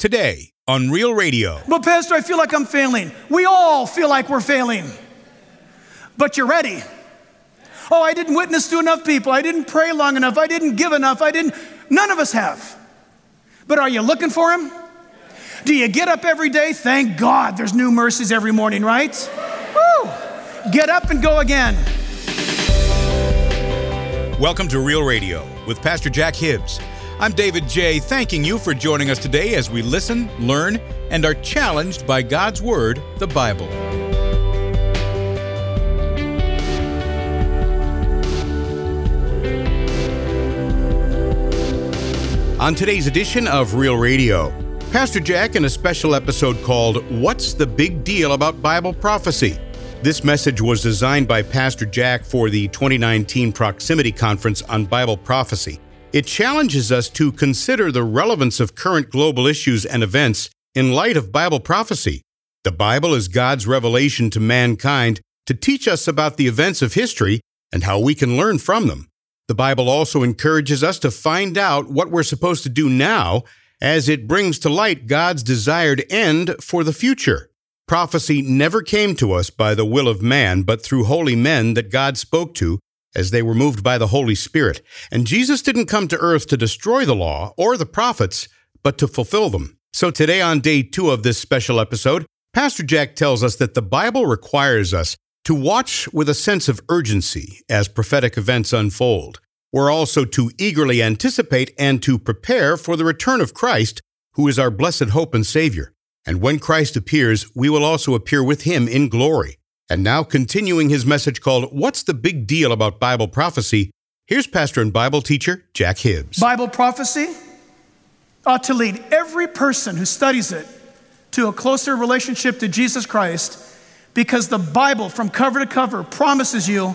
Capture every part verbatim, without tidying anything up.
Today on Real Radio. But Pastor, I feel like I'm failing. We all feel like we're failing. But you're ready. Oh, I didn't witness to enough people. I didn't pray long enough. I didn't give enough. I didn't. None of us have. But are you looking for him? Do you get up every day? Thank God there's new mercies every morning, right? Woo! Get up and go again. Welcome to Real Radio with Pastor Jack Hibbs. I'm David J., thanking you for joining us today as we listen, learn, and are challenged by God's Word, the Bible. On today's edition of Real Radio, Pastor Jack in a special episode called What's the Big Deal About Bible Prophecy? This message was designed by Pastor Jack for the twenty nineteen Proximity Conference on Bible Prophecy. It challenges us to consider the relevance of current global issues and events in light of Bible prophecy. The Bible is God's revelation to mankind to teach us about the events of history and how we can learn from them. The Bible also encourages us to find out what we're supposed to do now as it brings to light God's desired end for the future. Prophecy never came to us by the will of man, but through holy men that God spoke to as they were moved by the Holy Spirit. And Jesus didn't come to earth to destroy the law or the prophets, but to fulfill them. So today on day two of this special episode, Pastor Jack tells us that the Bible requires us to watch with a sense of urgency as prophetic events unfold. We're also to eagerly anticipate and to prepare for the return of Christ, who is our blessed hope and Savior. And when Christ appears, we will also appear with Him in glory. And now, continuing his message called, What's the Big Deal About Bible Prophecy? Here's pastor and Bible teacher, Jack Hibbs. Bible prophecy ought to lead every person who studies it to a closer relationship to Jesus Christ, because the Bible, from cover to cover, promises you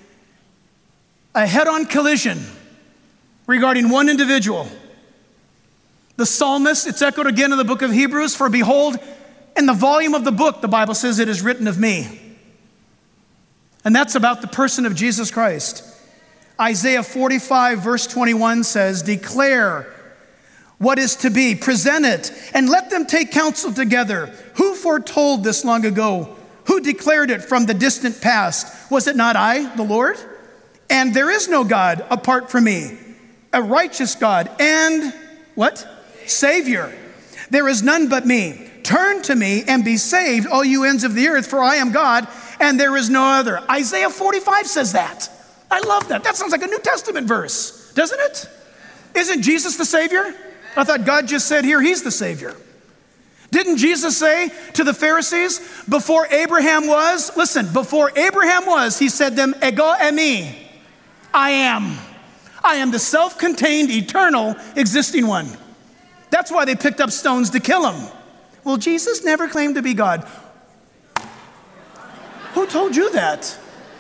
a head-on collision regarding one individual. The psalmist, it's echoed again in the book of Hebrews, for behold, in the volume of the book, the Bible says, it is written of me. And that's about the person of Jesus Christ. Isaiah forty-five, verse twenty-one says, declare what is to be, present it, and let them take counsel together. Who foretold this long ago? Who declared it from the distant past? Was it not I, the Lord? And there is no God apart from me, a righteous God and, what? Savior. There is none but me. Turn to me and be saved, all you ends of the earth, for I am God, and there is no other. Isaiah forty-five says that. I love that. That sounds like a New Testament verse, doesn't it? Isn't Jesus the Savior? I thought God just said here, He's the Savior. Didn't Jesus say to the Pharisees, before Abraham was, listen, before Abraham was, He said to them, ego eimi, I am. I am the self-contained, eternal, existing one. That's why they picked up stones to kill Him. Well, Jesus never claimed to be God. Who told you that?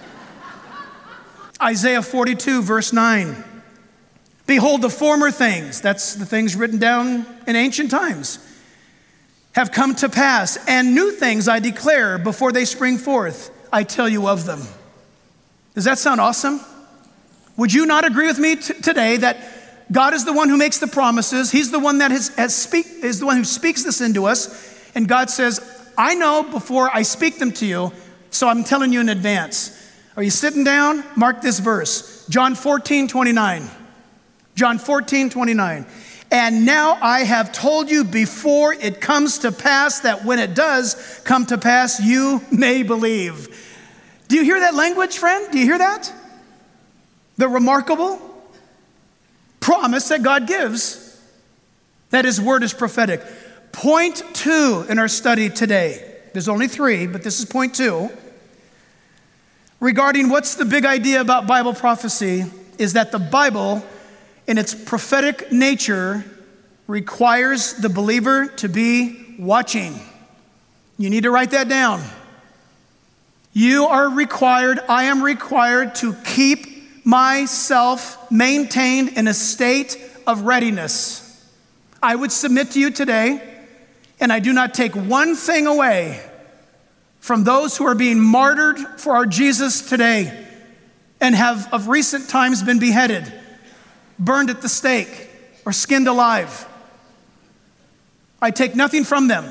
Isaiah forty-two, verse nine. Behold, the former things, that's the things written down in ancient times, have come to pass, and new things I declare before they spring forth. I tell you of them. Does that sound awesome? Would you not agree with me t- today that God is the one who makes the promises? He's the one that has, has speak, is the one who speaks this into us. And God says, I know before I speak them to you, so I'm telling you in advance. Are you sitting down? Mark this verse. John fourteen, twenty-nine. John fourteen, twenty-nine. And now I have told you before it comes to pass, that when it does come to pass, you may believe. Do you hear that language, friend? Do you hear that? The remarkable promise that God gives, that His word is prophetic. Point two in our study today. There's only three, but this is point two. Regarding what's the big idea about Bible prophecy is that the Bible, in its prophetic nature, requires the believer to be watching. You need to write that down. You are required, I am required to keep myself maintained in a state of readiness. I would submit to you today, and I do not take one thing away from those who are being martyred for our Jesus today and have of recent times been beheaded, burned at the stake, or skinned alive. I take nothing from them.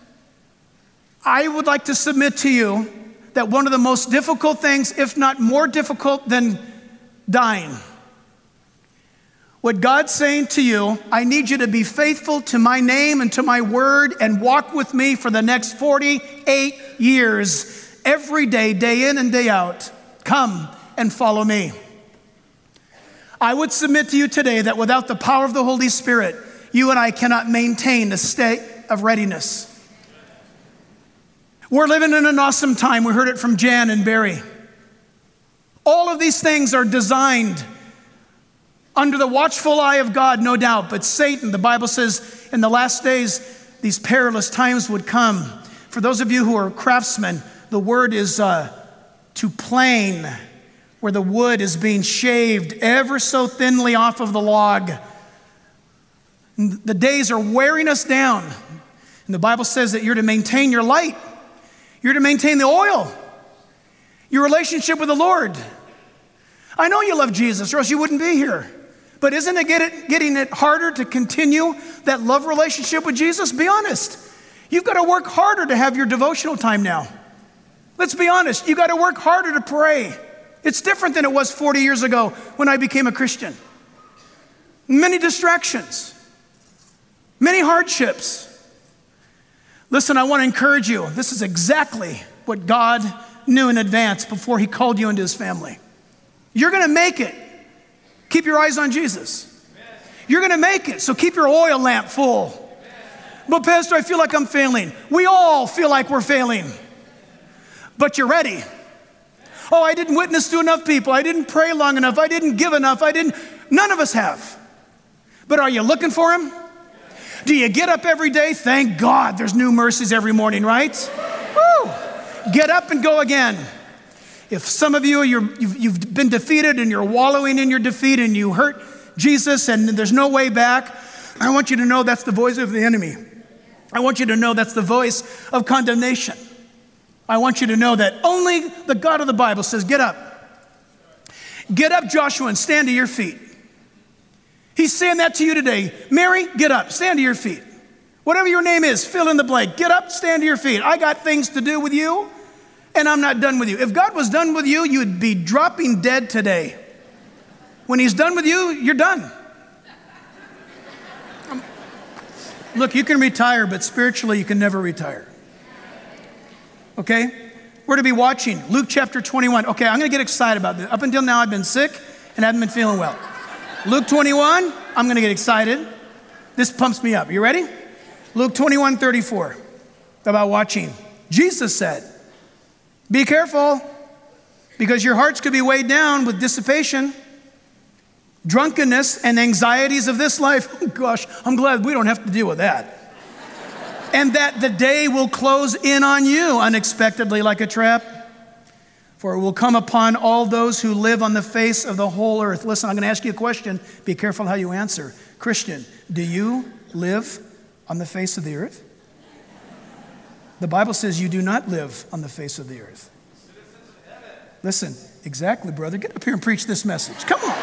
I would like to submit to you that one of the most difficult things, if not more difficult than dying, what God's saying to you, I need you to be faithful to my name and to my word and walk with me for the next forty-eight years, every day, day in and day out. Come and follow me. I would submit to you today that without the power of the Holy Spirit, you and I cannot maintain a state of readiness. We're living in an awesome time. We heard it from Jan and Barry. All of these things are designed under the watchful eye of God, no doubt. But Satan, the Bible says, in the last days, these perilous times would come. For those of you who are craftsmen, the word is uh, to plane, where the wood is being shaved ever so thinly off of the log. The days are wearing us down. And the Bible says that you're to maintain your light. You're to maintain the oil, your relationship with the Lord. I know you love Jesus, or else you wouldn't be here. But isn't it, get it getting it harder to continue that love relationship with Jesus? Be honest. You've got to work harder to have your devotional time now. Let's be honest. You've got to work harder to pray. It's different than it was forty years ago when I became a Christian. Many distractions, many hardships. Listen, I want to encourage you. This is exactly what God knew in advance before he called you into his family. You're going to make it. Keep your eyes on Jesus. You're going to make it, so keep your oil lamp full. But Pastor, I feel like I'm failing. We all feel like we're failing. But you're ready. Oh, I didn't witness to enough people. I didn't pray long enough. I didn't give enough. I didn't. None of us have. But are you looking for him? Do you get up every day? Thank God there's new mercies every morning, right? Woo! Get up and go again. If some of you, you're, you've, you've been defeated and you're wallowing in your defeat and you hurt Jesus and there's no way back, I want you to know that's the voice of the enemy. I want you to know that's the voice of condemnation. I want you to know that only the God of the Bible says, get up. Get up, Joshua, and stand to your feet. He's saying that to you today. Mary, get up, stand to your feet. Whatever your name is, fill in the blank. Get up, stand to your feet. I got things to do with you, and I'm not done with you. If God was done with you, you'd be dropping dead today. When he's done with you, you're done. Um, look, you can retire, but spiritually you can never retire. Okay? We're to be watching Luke chapter twenty-one. Okay, I'm going to get excited about this. Up until now, I've been sick and I haven't been feeling well. Luke twenty-one, I'm going to get excited. This pumps me up. You ready? Luke twenty-one, thirty-four, about watching. Jesus said, be careful, because your hearts could be weighed down with dissipation, drunkenness, and anxieties of this life. Oh, gosh, I'm glad we don't have to deal with that. And that the day will close in on you unexpectedly like a trap. For it will come upon all those who live on the face of the whole earth. Listen, I'm going to ask you a question. Be careful how you answer. Christian, do you live on the face of the earth? The Bible says you do not live on the face of the earth. Listen, exactly, brother. Get up here and preach this message. Come on.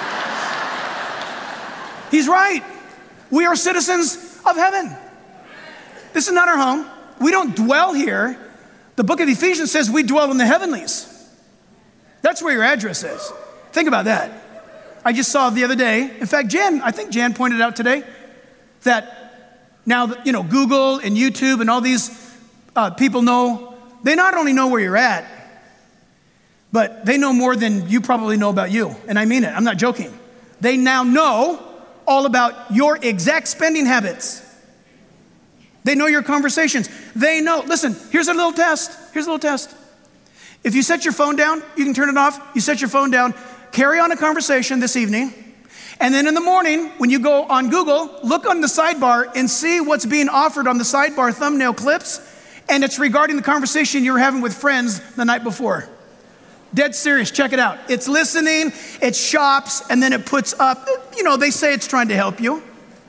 He's right. We are citizens of heaven. This is not our home. We don't dwell here. The book of Ephesians says we dwell in the heavenlies. That's where your address is. Think about that. I just saw the other day, in fact, Jan, I think Jan pointed out today that now, that, you know, Google and YouTube and all these uh, people know, they not only know where you're at, but they know more than you probably know about you. And I mean it, I'm not joking. They now know all about your exact spending habits. They know your conversations. They know, listen, here's a little test. Here's a little test. If you set your phone down, you can turn it off. You set your phone down, carry on a conversation this evening. And then in the morning, when you go on Google, look on the sidebar and see what's being offered on the sidebar thumbnail clips. And it's regarding the conversation you were having with friends the night before. Dead serious, check it out. It's listening, it shops, and then it puts up, you know, they say it's trying to help you.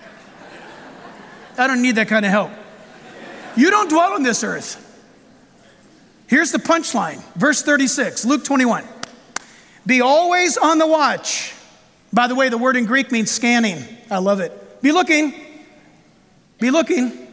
I don't need that kind of help. You don't dwell on this earth. Here's the punchline. Verse thirty-six, Luke twenty-one. Be always on the watch. By the way, the word in Greek means scanning. I love it. Be looking. Be looking.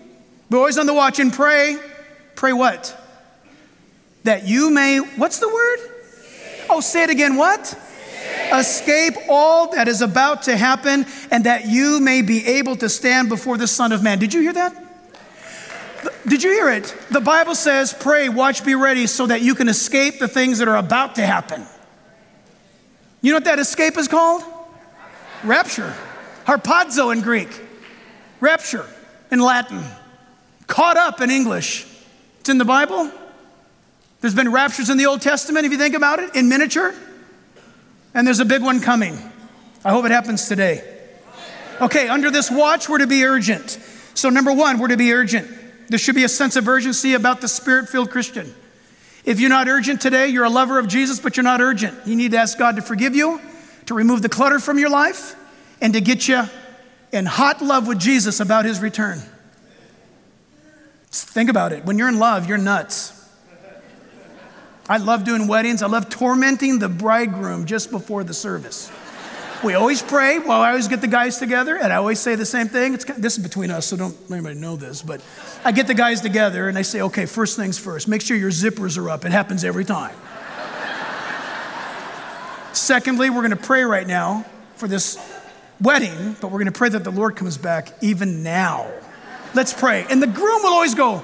Be always on the watch and pray. Pray what? That you may, what's the word? Oh, say it again, what? Escape all that is about to happen, and that you may be able to stand before the Son of Man. Did you hear that? Did you hear it? The Bible says, pray, watch, be ready, so that you can escape the things that are about to happen. You know what that escape is called? Rapture. Harpazo in Greek. Rapture in Latin. Caught up in English. It's in the Bible. There's been raptures in the Old Testament, if you think about it, in miniature. And there's a big one coming. I hope it happens today. Okay, under this watch, we're to be urgent. So number one, we're to be urgent. There should be a sense of urgency about the Spirit-filled Christian. If you're not urgent today, you're a lover of Jesus, but you're not urgent. You need to ask God to forgive you, to remove the clutter from your life, and to get you in hot love with Jesus about his return. Think about it. When you're in love, you're nuts. I love doing weddings. I love tormenting the bridegroom just before the service. We always pray. Well, I always get the guys together, and I always say the same thing. It's, this is between us, so don't let anybody know this. But I get the guys together, and I say, okay, first things first. Make sure your zippers are up. It happens every time. Secondly, we're going to pray right now for this wedding, but we're going to pray that the Lord comes back even now. Let's pray. And the groom will always go,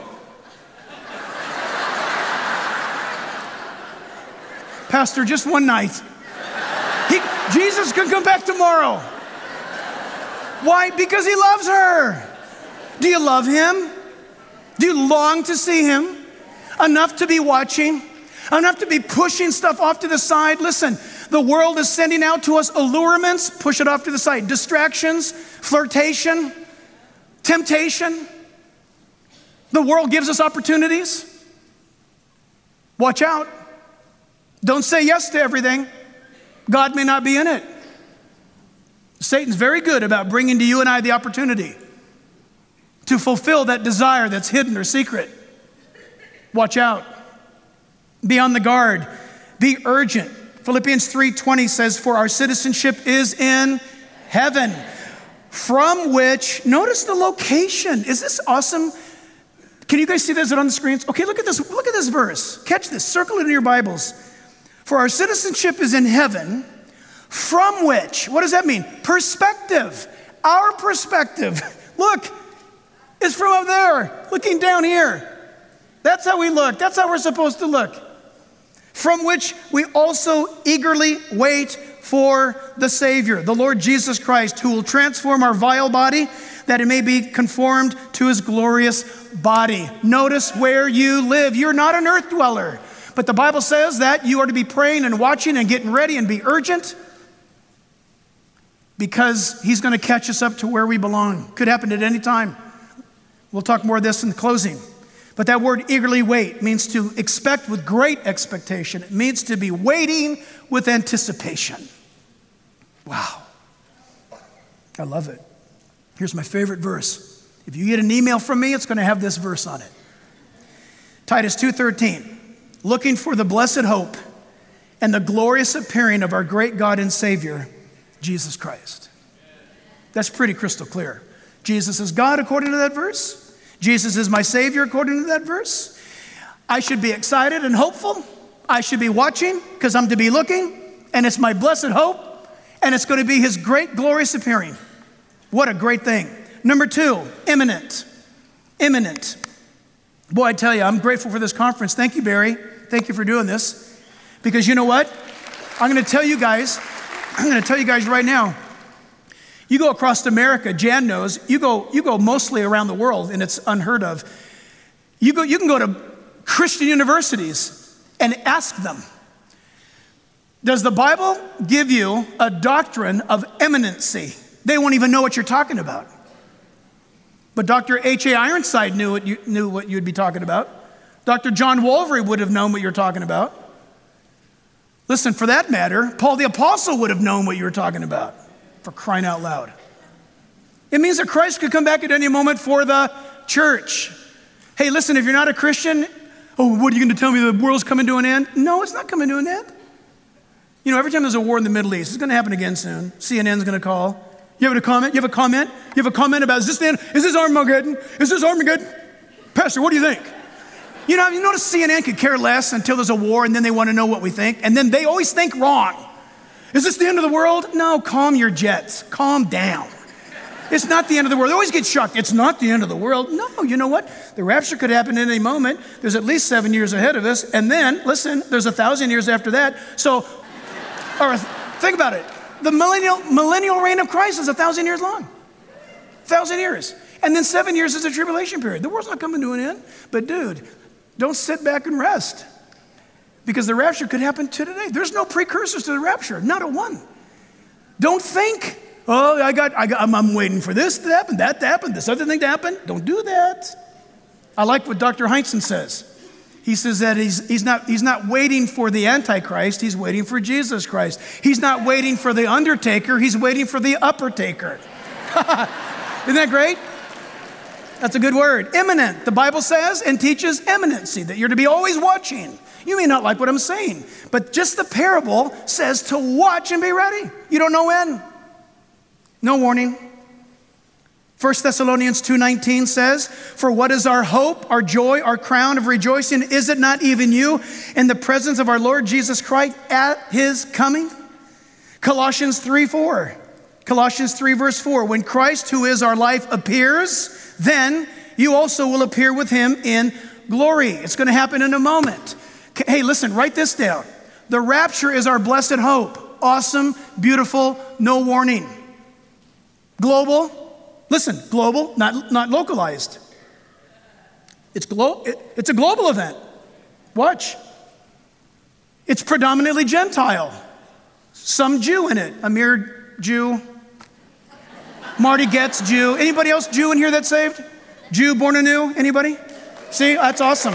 Pastor, just one night. He, Jesus can come back tomorrow. Why? Because he loves her. Do you love him? Do you long to see him? Enough to be watching? Enough to be pushing stuff off to the side? Listen, the world is sending out to us allurements. Push it off to the side. Distractions, flirtation, temptation. The world gives us opportunities. Watch out. Don't say yes to everything. God may not be in it. Satan's very good about bringing to you and I the opportunity to fulfill that desire that's hidden or secret. Watch out. Be on the guard. Be urgent. Philippians three twenty says, for our citizenship is in heaven, from which, notice the location. Is this awesome? Can you guys see this on the screens? Okay, look at this. Look at this verse. Catch this. Circle it in your Bibles. For our citizenship is in heaven, from which, what does that mean? Perspective. Our perspective, look, is from up there, looking down here. That's how we look. That's how we're supposed to look. From which we also eagerly wait for the Savior, the Lord Jesus Christ, who will transform our vile body that it may be conformed to his glorious body. Notice where you live. You're not an earth dweller. But the Bible says that you are to be praying and watching and getting ready and be urgent because he's going to catch us up to where we belong. Could happen at any time. We'll talk more of this in the closing. But that word eagerly wait means to expect with great expectation. It means to be waiting with anticipation. Wow. I love it. Here's my favorite verse. If you get an email from me, it's going to have this verse on it. Titus two thirteen. Looking for the blessed hope and the glorious appearing of our great God and Savior, Jesus Christ. That's pretty crystal clear. Jesus is God according to that verse. Jesus is my Savior according to that verse. I should be excited and hopeful. I should be watching because I'm to be looking, and it's my blessed hope, and it's going to be his great glorious appearing. What a great thing. Number two, imminent. Imminent. Boy, I tell you, I'm grateful for this conference. Thank you, Barry. Thank you for doing this. Because you know what? I'm going to tell you guys, I'm going to tell you guys right now, you go across America, Jan knows, you go, you go mostly around the world, and it's unheard of. You go, you can go to Christian universities and ask them, does the Bible give you a doctrine of imminency? They won't even know what you're talking about. But Doctor H A Ironside knew what you knew what you'd be talking about. Doctor John Wolvery would have known what you're talking about. Listen, for that matter, Paul the Apostle would have known what you were talking about, for crying out loud. It means that Christ could come back at any moment for the church. Hey, listen, if you're not a Christian, oh, what are you going to tell me, the world's coming to an end? No, it's not coming to an end. You know, every time there's a war in the Middle East, it's going to happen again soon. C N N's going to call. You have a comment? You have a comment? You have a comment about, is this the end? Is this Armageddon? Is this Armageddon? Pastor, what do you think? You know, you notice C N N could care less until there's a war and then they want to know what we think. And then they always think wrong. Is this the end of the world? No, calm your jets. Calm down. It's not the end of the world. They always get shocked. It's not the end of the world. No, you know what? The rapture could happen at any moment. There's at least seven years ahead of us. And then, listen, there's a thousand years after that. So, or think about it. The millennial, millennial reign of Christ is a thousand years long. A thousand years. And then seven years is a tribulation period. The world's not coming to an end. But dude, don't sit back and rest. Because the rapture could happen today. There's no precursors to the rapture. Not a one. Don't think. Oh, I got, I got, I'm, I'm waiting for this to happen, that to happen, this other thing to happen. Don't do that. I like what Doctor Heinzen says. He says that he's, he's, not, he's not waiting for the Antichrist, he's waiting for Jesus Christ. He's not waiting for the undertaker, he's waiting for the upper taker. Isn't that great? That's a good word. Imminent, the Bible says, and teaches imminency, that you're to be always watching. You may not like what I'm saying, but just the parable says to watch and be ready. You don't know when. No warning. First Thessalonians two nineteen says, for what is our hope, our joy, our crown of rejoicing? Is it not even you in the presence of our Lord Jesus Christ at his coming? Colossians three four. Colossians three verse four. When Christ, who is our life, appears, then you also will appear with him in glory. It's going to happen in a moment. Hey, listen, write this down. The rapture is our blessed hope. Awesome, beautiful, no warning. Global, listen, global, not, not localized. It's, glo- it, it's a global event. Watch. It's predominantly Gentile. Some Jew in it. Amir, Jew. Marty Getz, Jew. Anybody else Jew in here that's saved? Jew, born anew? Anybody? See, that's awesome.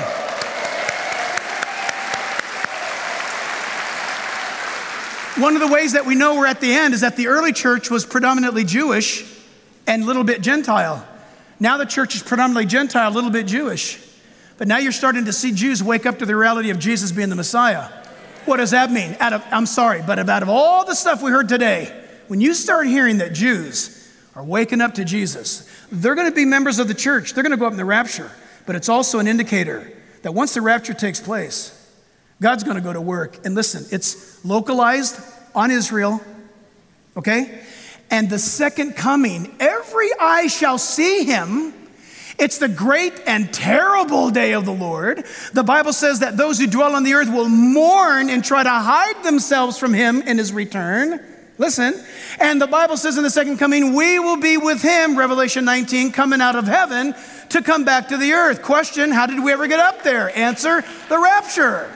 One of the ways that we know we're at the end is that the early church was predominantly Jewish and a little bit Gentile. Now the church is predominantly Gentile, a little bit Jewish. But now you're starting to see Jews wake up to the reality of Jesus being the Messiah. What does that mean? Out of, I'm sorry, but out of all the stuff we heard today, when you start hearing that Jews are waking up to Jesus, they're going to be members of the church. They're going to go up in the rapture. But it's also an indicator that once the rapture takes place, God's going to go to work. And listen, it's localized on Israel, okay? And the second coming, every eye shall see him. It's the great and terrible day of the Lord. The Bible says that those who dwell on the earth will mourn and try to hide themselves from him in his return. Listen. And the Bible says in the second coming, we will be with him, Revelation nineteen, coming out of heaven to come back to the earth. Question, how did we ever get up there? Answer, the rapture.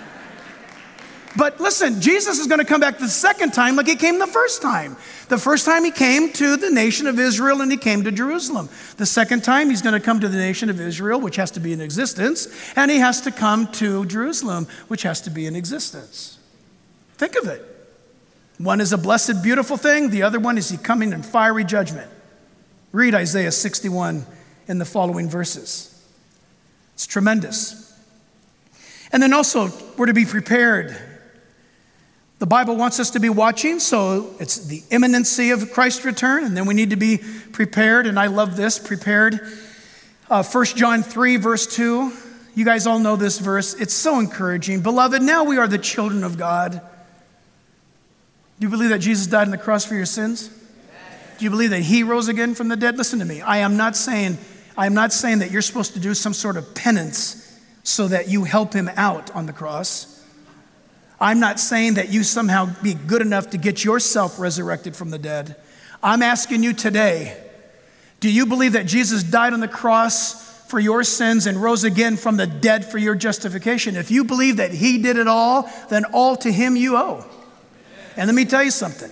But listen, Jesus is going to come back the second time like he came the first time. The first time he came to the nation of Israel and he came to Jerusalem. The second time he's going to come to the nation of Israel, which has to be in existence, and he has to come to Jerusalem, which has to be in existence. Think of it. One is a blessed, beautiful thing. The other one is he coming in fiery judgment. Read Isaiah sixty-one in the following verses. It's tremendous. And then also, we're to be prepared. The Bible wants us to be watching, so it's the imminency of Christ's return, and then we need to be prepared, and I love this, prepared. Uh, First John three, verse two. You guys all know this verse. It's so encouraging. Beloved, now we are the children of God. Do you believe that Jesus died on the cross for your sins? Do you believe that he rose again from the dead? Listen to me. I am not saying, I am not saying that you're supposed to do some sort of penance so that you help him out on the cross. I'm not saying that you somehow be good enough to get yourself resurrected from the dead. I'm asking you today, do you believe that Jesus died on the cross for your sins and rose again from the dead for your justification? If you believe that he did it all, then all to him you owe. And let me tell you something.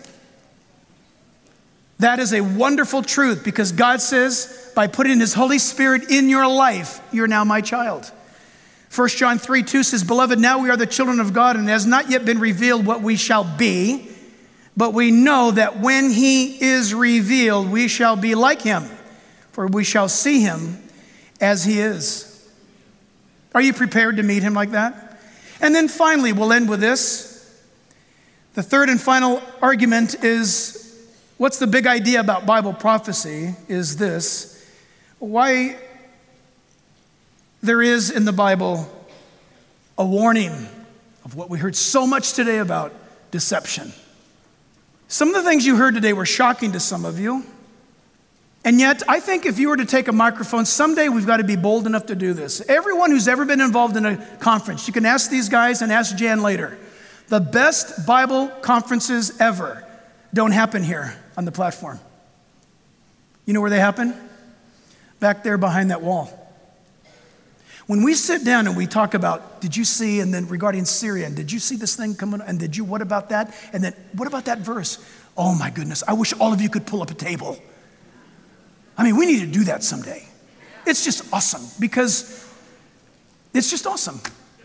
That is a wonderful truth because God says, by putting his Holy Spirit in your life, you're now my child. First John three two says, Beloved, now we are the children of God, and it has not yet been revealed what we shall be, but we know that when he is revealed, we shall be like him, for we shall see him as he is. Are you prepared to meet him like that? And then finally, we'll end with this. The third and final argument is, what's the big idea about Bible prophecy is this. Why there is in the Bible a warning of what we heard so much today about deception. Some of the things you heard today were shocking to some of you. And yet, I think if you were to take a microphone, someday we've got to be bold enough to do this. Everyone who's ever been involved in a conference, you can ask these guys and ask Jan later. The best Bible conferences ever don't happen here on the platform. You know where they happen? Back there behind that wall. When we sit down and we talk about, did you see, and then regarding Syria, and did you see this thing coming, and did you, what about that? And then, what about that verse? Oh my goodness, I wish all of you could pull up a table. I mean, we need to do that someday. It's just awesome, because it's just awesome.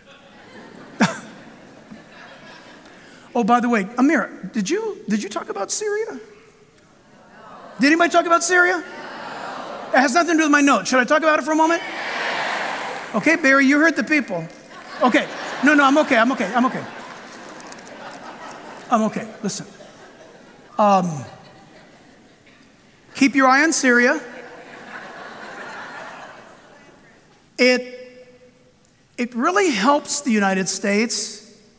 Oh, by the way, Amir, did you did you talk about Syria? Did anybody talk about Syria? It has nothing to do with my notes. Should I talk about it for a moment? Okay, Barry, you heard the people. Okay, no, no, I'm okay, I'm okay, I'm okay. I'm okay, listen. Um, keep your eye on Syria. It, it really helps the United States.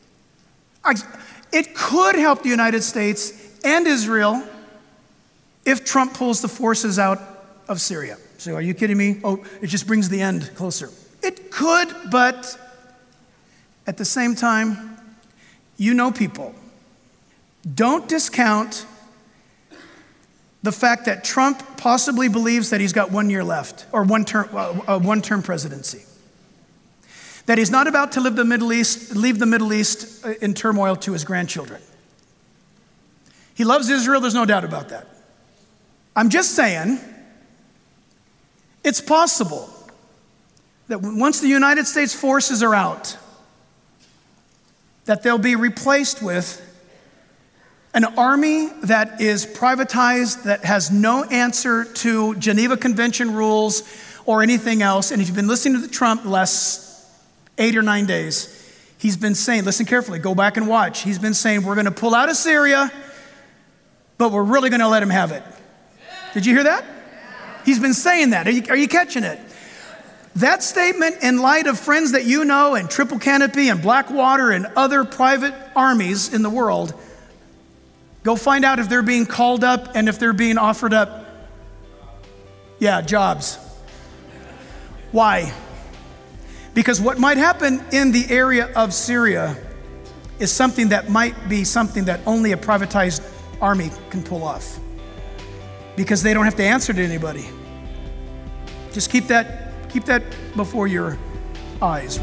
It could help the United States and Israel if Trump pulls the forces out of Syria. So are you kidding me? Oh, it just brings the end closer. It could, but at the same time, you know people. Don't discount the fact that Trump possibly believes that he's got one year left, or one term, uh, one-term presidency. That he's not about to live the Middle East, leave the Middle East in turmoil to his grandchildren. He loves Israel, there's no doubt about that. I'm just saying, it's possible that once the United States forces are out, that they'll be replaced with an army that is privatized, that has no answer to Geneva Convention rules or anything else. And if you've been listening to Trump the last eight or nine days, he's been saying, listen carefully, go back and watch. He's been saying, we're going to pull out of Syria, but we're really going to let him have it. Did you hear that? He's been saying that. Are you, are you catching it? That statement, in light of friends that you know, and Triple Canopy and Blackwater and other private armies in the world, go find out if they're being called up and if they're being offered up, yeah, jobs. Why? Because what might happen in the area of Syria is something that might be something that only a privatized army can pull off. Because they don't have to answer to anybody. Just keep that, keep that before your eyes.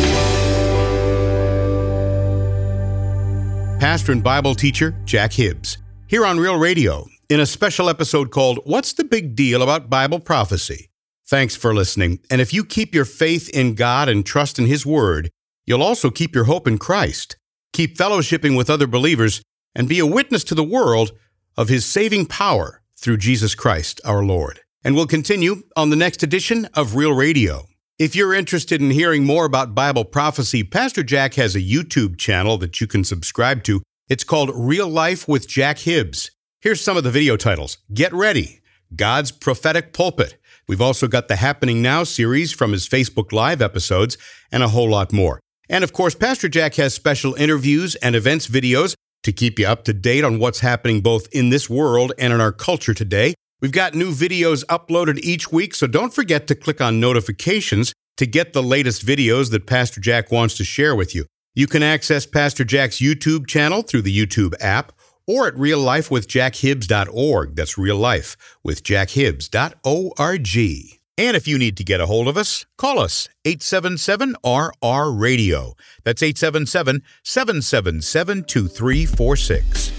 Pastor and Bible teacher Jack Hibbs, here on Real Radio, in a special episode called What's the Big Deal About Bible Prophecy? Thanks for listening. And if you keep your faith in God and trust in His Word, you'll also keep your hope in Christ, keep fellowshipping with other believers, and be a witness to the world of His saving power through Jesus Christ our Lord. And we'll continue on the next edition of Real Radio. If you're interested in hearing more about Bible prophecy, Pastor Jack has a YouTube channel that you can subscribe to. It's called Real Life with Jack Hibbs. Here's some of the video titles. Get Ready, God's Prophetic Pulpit. We've also got the Happening Now series from his Facebook Live episodes, and a whole lot more. And of course, Pastor Jack has special interviews and events videos to keep you up to date on what's happening both in this world and in our culture today. We've got new videos uploaded each week, so don't forget to click on notifications to get the latest videos that Pastor Jack wants to share with you. You can access Pastor Jack's YouTube channel through the YouTube app or at real life with jack hibbs dot org. That's real life with jack hibbs dot org. And if you need to get a hold of us, call us, eight seven seven R R radio. That's eight seven seven, seven seven seven, two three four six.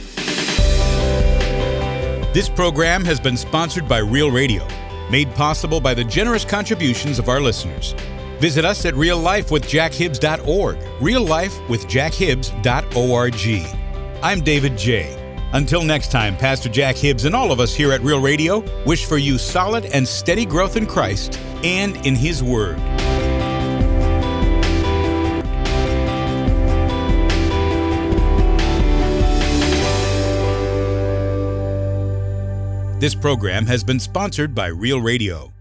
This program has been sponsored by Real Radio, made possible by the generous contributions of our listeners. Visit us at real life with jack hibbs dot org, real life with jack hibbs dot org. I'm David J. Until next time, Pastor Jack Hibbs and all of us here at Real Radio wish for you solid and steady growth in Christ and in His Word. This program has been sponsored by Real Radio.